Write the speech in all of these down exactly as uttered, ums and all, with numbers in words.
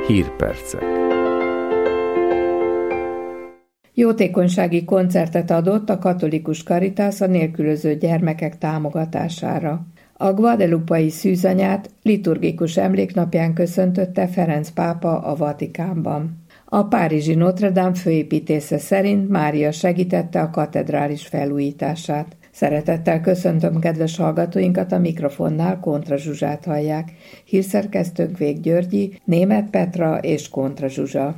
Hírpercek. Jótékonysági koncertet adott a katolikus Caritas a nélkülöző gyermekek támogatására. A guadeloupai szűzanyát liturgikus emléknapján köszöntötte Ferenc pápa a Vatikánban. A párizsi Notre Dame főépítésze szerint Mária segítette a katedrális felújítását. Szeretettel köszöntöm kedves hallgatóinkat, a mikrofonnál Kontra Zsuzsát hallják. Hírszerkesztőnk Vég Györgyi, Németh Petra és Kontra Zsuzsa.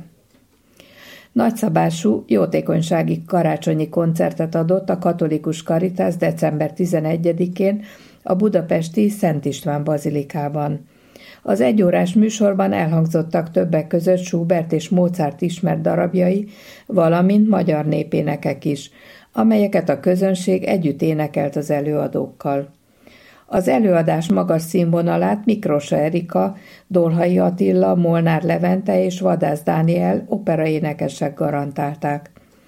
Nagyszabású jótékonysági karácsonyi koncertet adott a katolikus Caritas december tizenegyedikén a budapesti Szent István bazilikában. Az egyórás műsorban elhangzottak többek között Schubert és Mozart ismert darabjai, valamint magyar népénekek is, amelyeket a közönség együtt énekelt az előadókkal. Az előadás magas színvonalát Mikrosa Erika, Dolhai Attila, Molnár Levente és Vadász Dániel operaénekesek garantálták.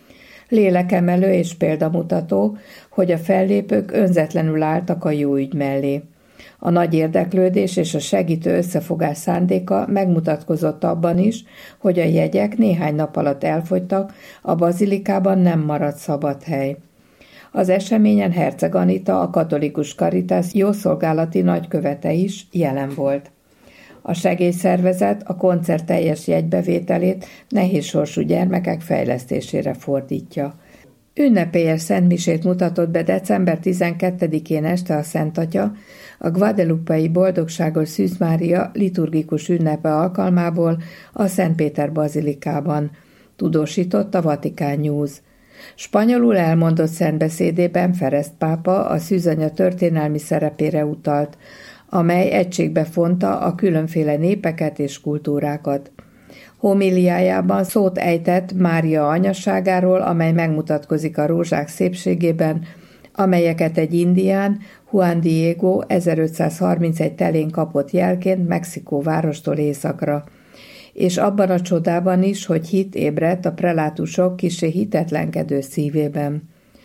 Lélekemelő és példamutató, hogy a fellépők önzetlenül álltak a jó ügy mellé. A nagy érdeklődés és a segítő összefogás szándéka megmutatkozott abban is, hogy a jegyek néhány nap alatt elfogytak, a bazilikában nem maradt szabad hely. Az eseményen Herceg Anita, a katolikus Caritas jószolgálati nagykövete is jelen volt. A segélyszervezet a koncert teljes jegybevételét nehézsorsú gyermekek fejlesztésére fordítja. Ünnepélyes szentmisét mutatott be december tizenkettedikén este a Szent Atya, a guadeloupai Boldogságos Szűz Mária liturgikus ünnepe alkalmából a Szent Péter bazilikában, tudósított a Vatican News. Spanyolul elmondott szentbeszédében Ferenc pápa a szűzanya történelmi szerepére utalt, amely egységbe fonta a különféle népeket és kultúrákat. Homiliájában szót ejtett Mária anyaságáról, amely megmutatkozik a rózsák szépségében, amelyeket egy indián, Juan Diego ezerötszázharmincegy telén kapott jelként Mexikó várostól északra, és abban a csodában is, hogy hit ébredt a prelátusok kissé hitetlenkedő szívében.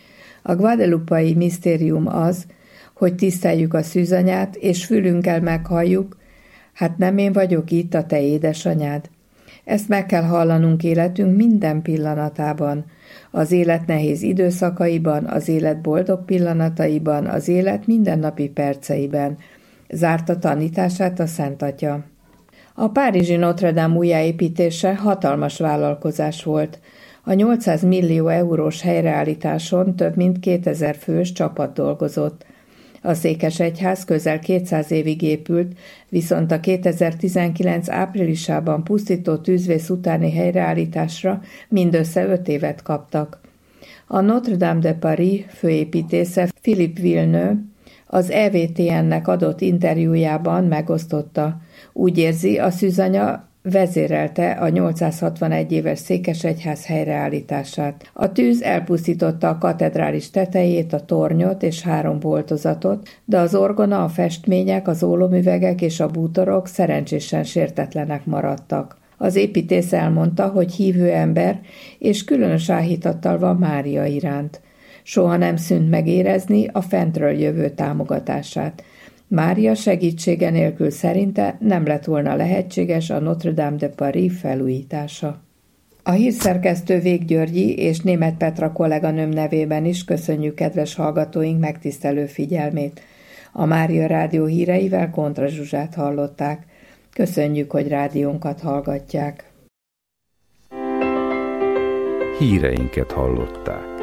A guadeloupai misztérium az, hogy tiszteljük a szűzanyát, és fülünkkel meghalljuk, hát nem én vagyok itt, a te édesanyád. Ezt meg kell hallanunk életünk minden pillanatában, az élet nehéz időszakaiban, az élet boldog pillanataiban, az élet mindennapi perceiben, zárta tanítását a Szent Atya. A párizsi Notre Dame újjáépítése hatalmas vállalkozás volt. A nyolcszáz millió eurós helyreállításon több mint kétezer fős csapat dolgozott. A székesegyház közel kétszáz évig épült, viszont a kétezer-tizenkilenc áprilisában pusztító tűzvész utáni helyreállításra mindössze öt évet kaptak. A Notre Dame de Paris főépítésze Philippe Villeneuve az E V T N-nek adott interjújában megosztotta. Úgy érzi, a szűzanya vezérelte a nyolcszázhatvanegy éves székesegyház helyreállítását. A tűz elpusztította a katedrális tetejét, a tornyot és három boltozatot, de az orgona, a festmények, az ólomüvegek és a bútorok szerencsésen sértetlenek maradtak. Az építész elmondta, hogy hívő ember és különös áhítattal van Mária iránt. Soha nem szűnt megérezni a fentről jövő támogatását. Mária segítsége nélkül szerinte nem lett volna lehetséges a Notre Dame de Paris felújítása. A hírszerkesztő Vég Györgyi és Németh Petra kolléganőm nevében is köszönjük kedves hallgatóink megtisztelő figyelmét. A Mária Rádió híreivel Kontra Zsuzsát hallották. Köszönjük, hogy rádiónkat hallgatják. Híreinket hallották.